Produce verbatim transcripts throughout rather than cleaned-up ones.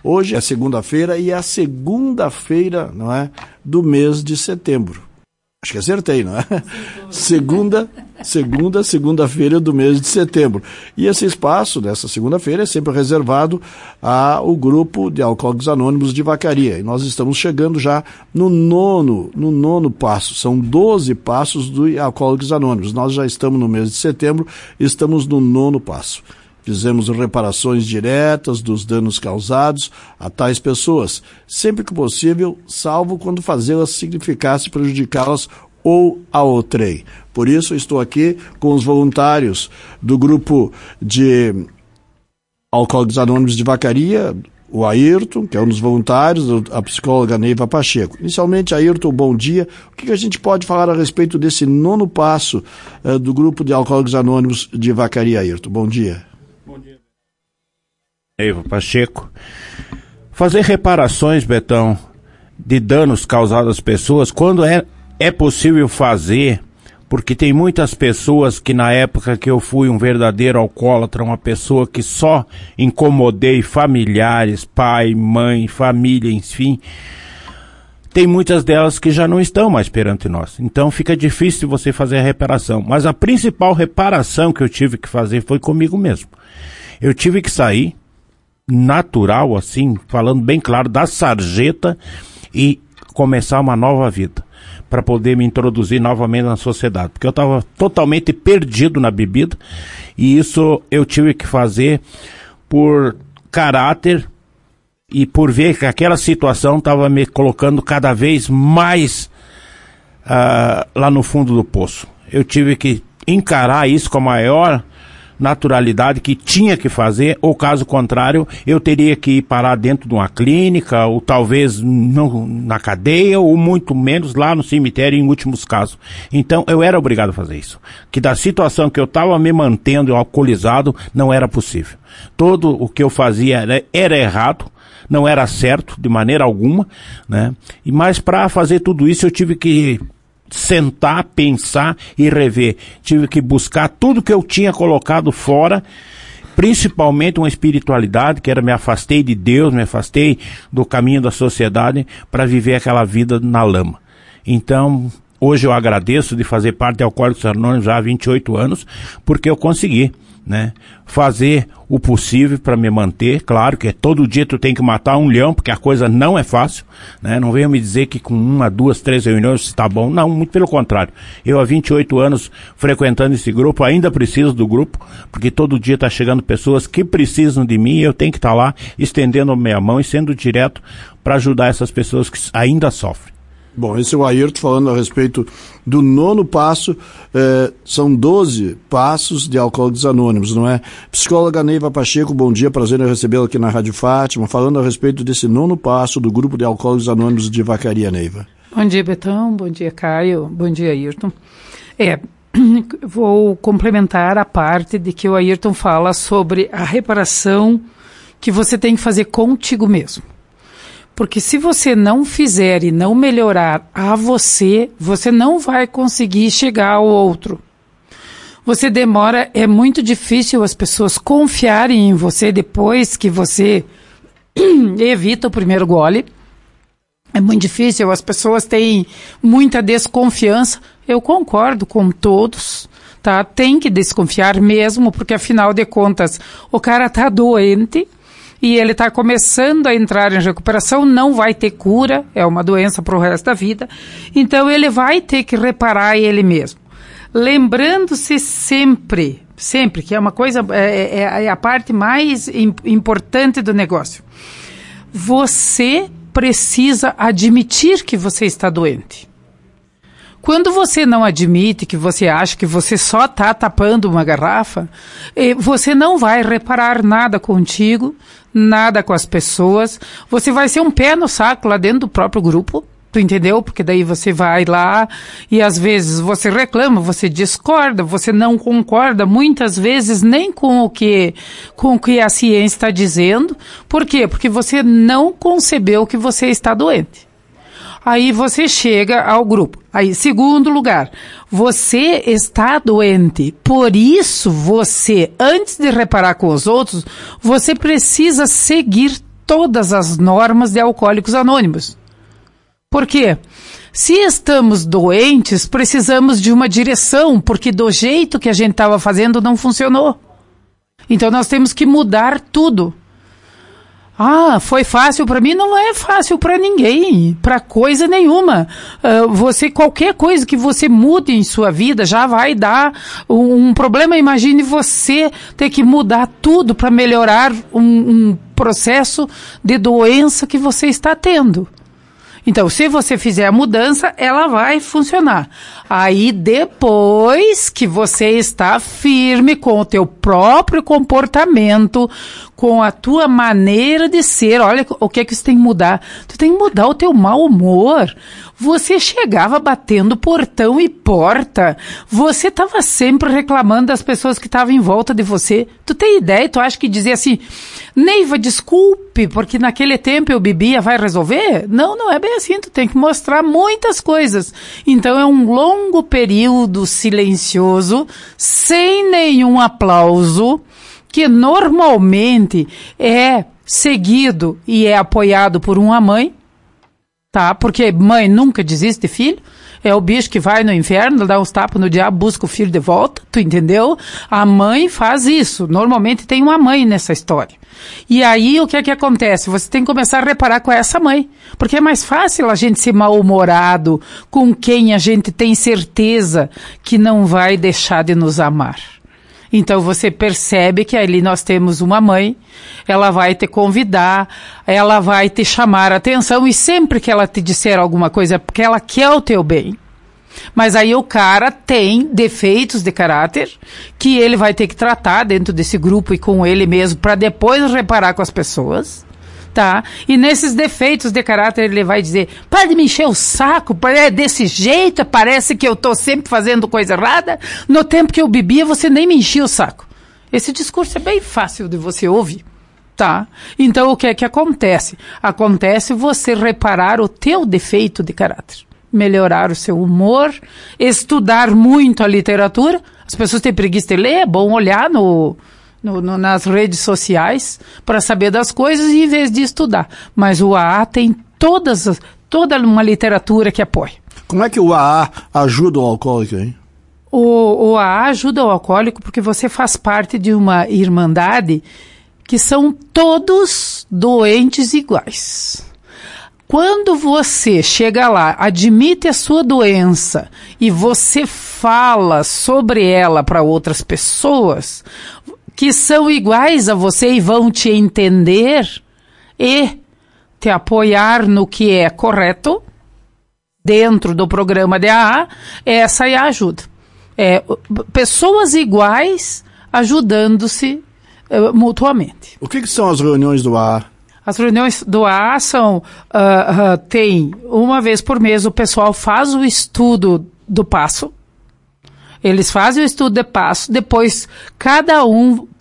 Hoje é segunda-feira e é a segunda-feira, não é, do mês de setembro. Acho que acertei, não é? Segunda, segunda, segunda-feira do mês de setembro. E esse espaço dessa segunda-feira é sempre reservado ao grupo de Alcoólicos Anônimos de Vacaria. E nós estamos chegando já no nono, no nono passo. São doze passos do Alcoólicos Anônimos. Nós já estamos no mês de setembro, estamos no nono passo. Fizemos reparações diretas dos danos causados a tais pessoas, sempre que possível, salvo quando fazê-las significasse prejudicá-las ou a outrem. Por isso, estou aqui com os voluntários do grupo de Alcoólicos Anônimos de Vacaria, o Ayrton, que é um dos voluntários, a psicóloga Neiva Pacheco. Inicialmente, Ayrton, bom dia. O que a gente pode falar a respeito desse nono passo uh, do grupo de Alcoólicos Anônimos de Vacaria, Ayrton? Bom dia. Bom dia. Neiva Pacheco. Fazer reparações, Betão, de danos causados às pessoas, quando é, é possível fazer, porque tem muitas pessoas que na época que eu fui um verdadeiro alcoólatra, uma pessoa que só incomodei familiares, pai, mãe, família, enfim, tem muitas delas que já não estão mais perante nós. Então fica difícil você fazer a reparação. Mas a principal reparação que eu tive que fazer foi comigo mesmo. Eu tive que sair, natural assim, falando bem claro, da sarjeta e começar uma nova vida, para poder me introduzir novamente na sociedade. Porque eu estava totalmente perdido na bebida e isso eu tive que fazer por caráter e por ver que aquela situação estava me colocando cada vez mais uh, lá no fundo do poço. Eu tive que encarar isso com a maior naturalidade que tinha que fazer, ou caso contrário, eu teria que ir parar dentro de uma clínica, ou talvez não, na cadeia, ou muito menos lá no cemitério em últimos casos. Então eu era obrigado a fazer isso. Que da situação que eu estava me mantendo alcoolizado, não era possível. Todo o que eu fazia era, era errado, não era certo de maneira alguma, né? E mas para fazer tudo isso eu tive que sentar, pensar e rever. Tive que buscar tudo que eu tinha colocado fora, principalmente uma espiritualidade, que era me afastei de Deus, me afastei do caminho da sociedade para viver aquela vida na lama. Então, hoje eu agradeço de fazer parte de Alcoólicos Anônimos já há vinte e oito anos, porque eu consegui, né, fazer o possível para me manter. Claro que todo dia tu tem que matar um leão, porque a coisa não é fácil, né? Não venha me dizer que com uma, duas, três reuniões está bom. Não, muito pelo contrário. Eu há vinte e oito anos frequentando esse grupo, ainda preciso do grupo, porque todo dia está chegando pessoas que precisam de mim e eu tenho que estar lá estendendo a minha mão e sendo direto para ajudar essas pessoas que ainda sofrem. Bom, esse é o Ayrton falando a respeito do nono passo. Eh, são doze passos de Alcoólicos Anônimos, não é? Psicóloga Neiva Pacheco, bom dia, prazer em recebê-la aqui na Rádio Fátima, falando a respeito desse nono passo do grupo de Alcoólicos Anônimos de Vacaria, Neiva. Bom dia, Betão, bom dia, Caio, bom dia, Ayrton. É, vou complementar a parte de que o Ayrton fala sobre a reparação que você tem que fazer contigo mesmo. Porque se você não fizer e não melhorar a você, você não vai conseguir chegar ao outro. Você demora, é muito difícil as pessoas confiarem em você depois que você evita o primeiro gole. É muito difícil, as pessoas têm muita desconfiança. Eu concordo com todos, tá? Tem que desconfiar mesmo, porque afinal de contas, o cara tá doente e ele está começando a entrar em recuperação, não vai ter cura, é uma doença para o resto da vida, então ele vai ter que reparar ele mesmo. Lembrando-se sempre, sempre, que é uma coisa, é, é, é a parte mais im- importante do negócio. Você precisa admitir que você está doente. Quando você não admite, que você acha que você só está tapando uma garrafa, você não vai reparar nada contigo, nada com as pessoas, você vai ser um pé no saco lá dentro do próprio grupo, tu entendeu? Porque daí você vai lá e às vezes você reclama, você discorda, você não concorda, muitas vezes nem com o que, com o que a ciência está dizendo. Por quê? Porque você não concebeu que você está doente. Aí você chega ao grupo. Aí, segundo lugar, você está doente. Por isso, você, antes de reparar com os outros, você precisa seguir todas as normas de Alcoólicos Anônimos. Por quê? Se estamos doentes, precisamos de uma direção, porque do jeito que a gente estava fazendo não funcionou. Então nós temos que mudar tudo. Ah, foi fácil para mim? Não é fácil para ninguém, para coisa nenhuma. Uh, você, qualquer coisa que você mude em sua vida já vai dar um, um problema. Imagine você ter que mudar tudo para melhorar um, um processo de doença que você está tendo. Então, se você fizer a mudança, ela vai funcionar. Aí, depois que você está firme com o teu próprio comportamento, com a tua maneira de ser, olha o que é que você tem que mudar. Tu tem que mudar o teu mau humor. Você chegava batendo portão e porta. Você estava sempre reclamando das pessoas que estavam em volta de você. Tu tem ideia? Tu acha que dizer assim, Neiva, desculpe, porque naquele tempo eu bebia, vai resolver? Não, não é bem assim. Tu tem que mostrar muitas coisas. Então é um longo período silencioso, sem nenhum aplauso, que normalmente é seguido e é apoiado por uma mãe. Tá? Porque mãe nunca desiste de filho. É o bicho que vai no inferno, dá uns tapas no diabo, busca o filho de volta. Tu entendeu? A mãe faz isso. Normalmente tem uma mãe nessa história. E aí o que é que acontece? Você tem que começar a reparar com essa mãe. Porque é mais fácil a gente ser mal-humorado com quem a gente tem certeza que não vai deixar de nos amar. Então você percebe que ali nós temos uma mãe, ela vai te convidar, ela vai te chamar a atenção e sempre que ela te disser alguma coisa é porque ela quer o teu bem. Mas aí o cara tem defeitos de caráter que ele vai ter que tratar dentro desse grupo e com ele mesmo para depois reparar com as pessoas. Tá? E nesses defeitos de caráter ele vai dizer, para de me encher o saco, é desse jeito, parece que eu tô sempre fazendo coisa errada, no tempo que eu bebia você nem me enchia o saco. Esse discurso é bem fácil de você ouvir, tá? Então o que é que acontece? Acontece você reparar o teu defeito de caráter, melhorar o seu humor, estudar muito a literatura. As pessoas têm preguiça de ler, é bom olhar no... No, no, nas redes sociais para saber das coisas em vez de estudar. Mas o A A tem todas, toda uma literatura que apoia. Como é que o A A ajuda o alcoólico, hein? O, o A A ajuda o alcoólico porque você faz parte de uma irmandade que são todos doentes iguais. Quando você chega lá, admite a sua doença e você fala sobre ela para outras pessoas que são iguais a você e vão te entender e te apoiar no que é correto dentro do programa de A A, essa é a ajuda. É, pessoas iguais ajudando-se uh, mutuamente. O que, que são as reuniões do A A? As reuniões do A A são, uh, uh, tem uma vez por mês o pessoal faz o estudo do passo. Eles fazem o estudo de passo, depois cada um, uh,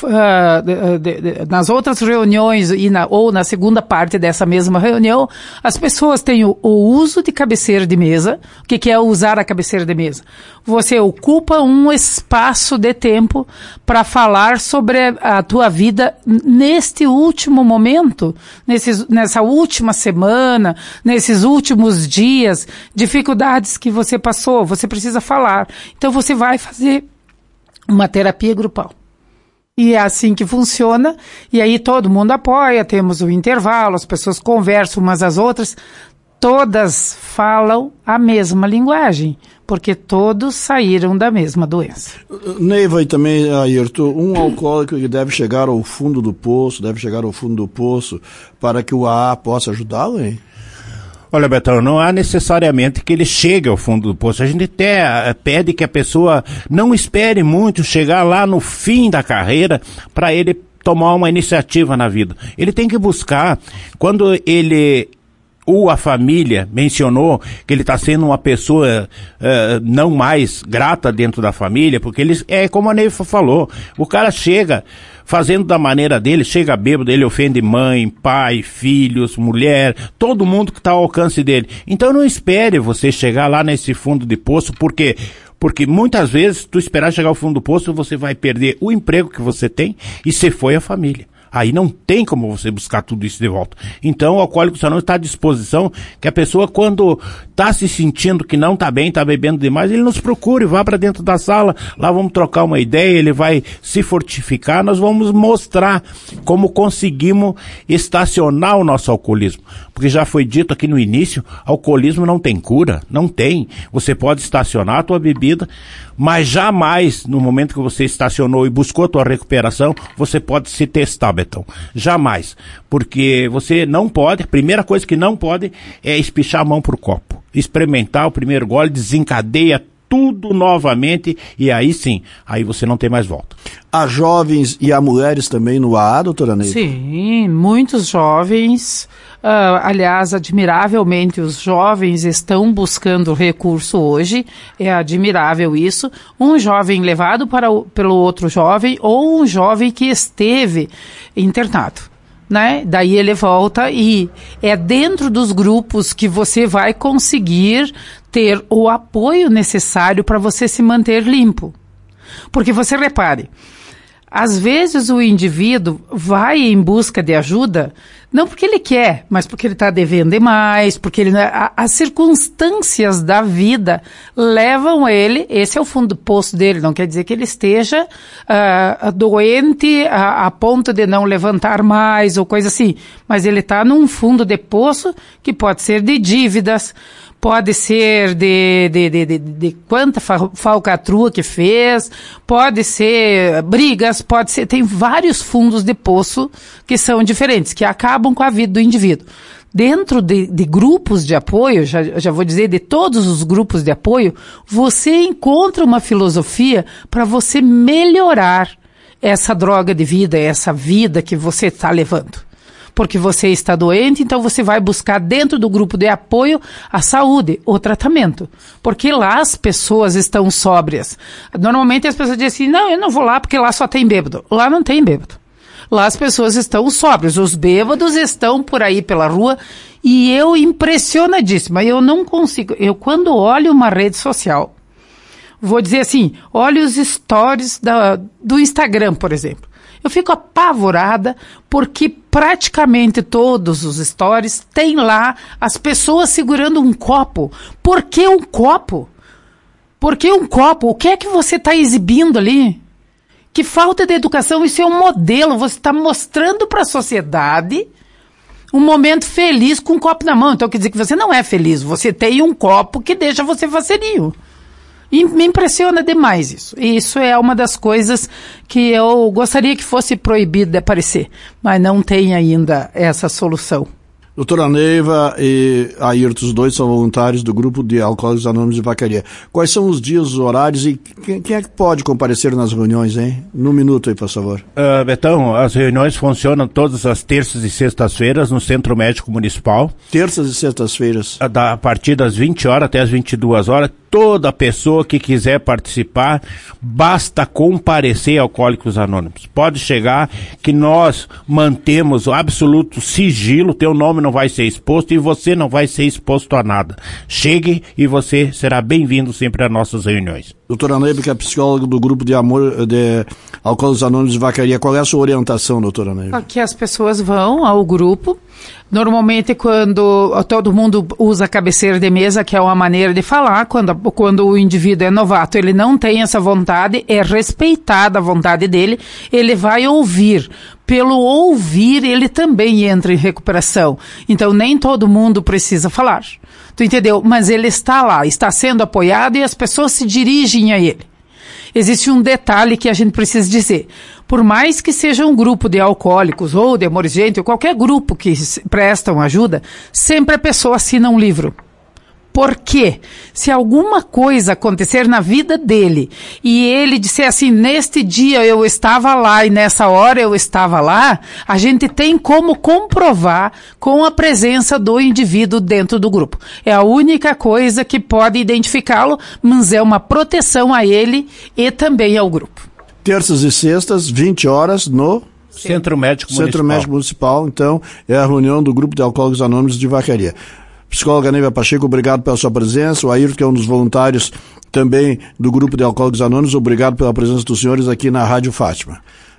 de, de, de, nas outras reuniões e na, ou na segunda parte dessa mesma reunião, as pessoas têm o, o uso de cabeceira de mesa. O que, que é usar a cabeceira de mesa? Você ocupa um espaço de tempo para falar sobre a, a tua vida neste último momento, nesses, nessa última semana, nesses últimos dias, dificuldades que você passou, você precisa falar. Então você vai fazer uma terapia grupal. E é assim que funciona, e aí todo mundo apoia, temos o intervalo, as pessoas conversam umas às outras, todas falam a mesma linguagem, porque todos saíram da mesma doença. Neiva e também, Ayrton, um alcoólico que deve chegar ao fundo do poço, deve chegar ao fundo do poço para que o A A possa ajudá-lo, hein? Olha, Betão, não há necessariamente que ele chegue ao fundo do poço. A gente até pede que a pessoa não espere muito chegar lá no fim da carreira para ele tomar uma iniciativa na vida. Ele tem que buscar, quando ele ou a família mencionou que ele está sendo uma pessoa uh, não mais grata dentro da família, porque ele, é como a Neiva falou, o cara chega fazendo da maneira dele, chega bêbado, ele ofende mãe, pai, filhos, mulher, todo mundo que está ao alcance dele. Então não espere você chegar lá nesse fundo de poço, porque porque muitas vezes tu esperar chegar ao fundo do poço, você vai perder o emprego que você tem e se foi a família. Aí não tem como você buscar tudo isso de volta. Então o Alcoólicos Anônimos está à disposição, que a pessoa quando está se sentindo que não está bem, está bebendo demais, ele nos procure, vá para dentro da sala, lá vamos trocar uma ideia, ele vai se fortificar, nós vamos mostrar como conseguimos estacionar o nosso alcoolismo. Porque já foi dito aqui no início, alcoolismo não tem cura, não tem. Você pode estacionar a tua bebida, mas jamais, no momento que você estacionou e buscou a tua recuperação, você pode se testar, Betão. Jamais. Porque você não pode, a primeira coisa que não pode é espichar a mão pro copo. Experimentar o primeiro gole, desencadeia tudo novamente e aí sim, aí você não tem mais volta. Há jovens e há mulheres também no A A, doutora Neiva? Sim, muitos jovens. Uh, aliás, admiravelmente, os jovens estão buscando recurso hoje. É admirável isso. Um jovem levado para o, pelo outro jovem ou um jovem que esteve internado. Né? Daí ele volta e é dentro dos grupos que você vai conseguir ter o apoio necessário para você se manter limpo. Porque você repare, às vezes o indivíduo vai em busca de ajuda, não porque ele quer, mas porque ele está devendo demais, porque ele, a, as circunstâncias da vida levam ele, esse é o fundo do poço dele, não quer dizer que ele esteja uh, doente a, a ponto de não levantar mais ou coisa assim, mas ele está num fundo de poço que pode ser de dívidas, pode ser de, de, de, de, de quanta falcatrua que fez, pode ser brigas, pode ser, tem vários fundos de poço que são diferentes, que acabam com a vida do indivíduo. Dentro de, de grupos de apoio, já, já vou dizer, de todos os grupos de apoio, você encontra uma filosofia para você melhorar essa droga de vida, essa vida que você está levando. Porque você está doente, então você vai buscar dentro do grupo de apoio a saúde, o tratamento. Porque lá as pessoas estão sóbrias. Normalmente as pessoas dizem assim, não, eu não vou lá porque lá só tem bêbado. Lá não tem bêbado. Lá as pessoas estão sóbrias. Os bêbados estão por aí pela rua e eu impressionadíssima. Eu não consigo, eu quando olho uma rede social, vou dizer assim, olho os stories da, do Instagram, por exemplo. Eu fico apavorada porque praticamente todos os stories têm lá as pessoas segurando um copo. Por que um copo? Por que um copo? O que é que você está exibindo ali? Que falta de educação, isso é um modelo. Você está mostrando para a sociedade um momento feliz com um copo na mão. Então quer dizer que você não é feliz, você tem um copo que deixa você facelinho. E me impressiona demais isso. E isso é uma das coisas que eu gostaria que fosse proibido de aparecer, mas não tem ainda essa solução. Doutora Neiva e Ayrton, os dois são voluntários do grupo de Alcoólicos Anônimos de Vacaria. Quais são os dias, os horários e quem, quem é que pode comparecer nas reuniões, hein? Num minuto aí, por favor. Uh, Betão, as reuniões funcionam todas as terças e sextas-feiras no Centro Médico Municipal. Terças e sextas-feiras. A, a partir das vinte horas até as vinte e duas horas. Toda pessoa que quiser participar, basta comparecer a Alcoólicos Anônimos. Pode chegar que nós mantemos o absoluto sigilo, teu nome não vai ser exposto e você não vai ser exposto a nada. Chegue e você será bem-vindo sempre às nossas reuniões. Doutora Neiva, que é psicóloga do grupo de amor de Alcoólicos Anônimos de Vacaria, qual é a sua orientação, doutora Neiva? Que as pessoas vão ao grupo. Normalmente quando todo mundo usa a cabeceira de mesa, que é uma maneira de falar, quando, quando o indivíduo é novato, ele não tem essa vontade, é respeitada a vontade dele, ele vai ouvir. Pelo ouvir, ele também entra em recuperação. Então nem todo mundo precisa falar. Tu entendeu? Mas ele está lá, está sendo apoiado e as pessoas se dirigem a ele. Existe um detalhe que a gente precisa dizer. Por mais que seja um grupo de alcoólicos ou de amorigente, ou qualquer grupo que prestam ajuda, sempre a pessoa assina um livro. Por quê? Se alguma coisa acontecer na vida dele e ele disser assim, neste dia eu estava lá e nessa hora eu estava lá, a gente tem como comprovar com a presença do indivíduo dentro do grupo. É a única coisa que pode identificá-lo, mas é uma proteção a ele e também ao grupo. Terças e sextas, vinte horas, no Centro Médico Municipal. Centro Médico Municipal, então, é a reunião do grupo de Alcoólicos Anônimos de Vacaria. Psicóloga Neiva Pacheco, obrigado pela sua presença. O Ayrton, que é um dos voluntários também do grupo de Alcoólicos Anônimos, obrigado pela presença dos senhores aqui na Rádio Fátima.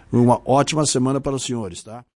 Uma ótima semana para os senhores, tá?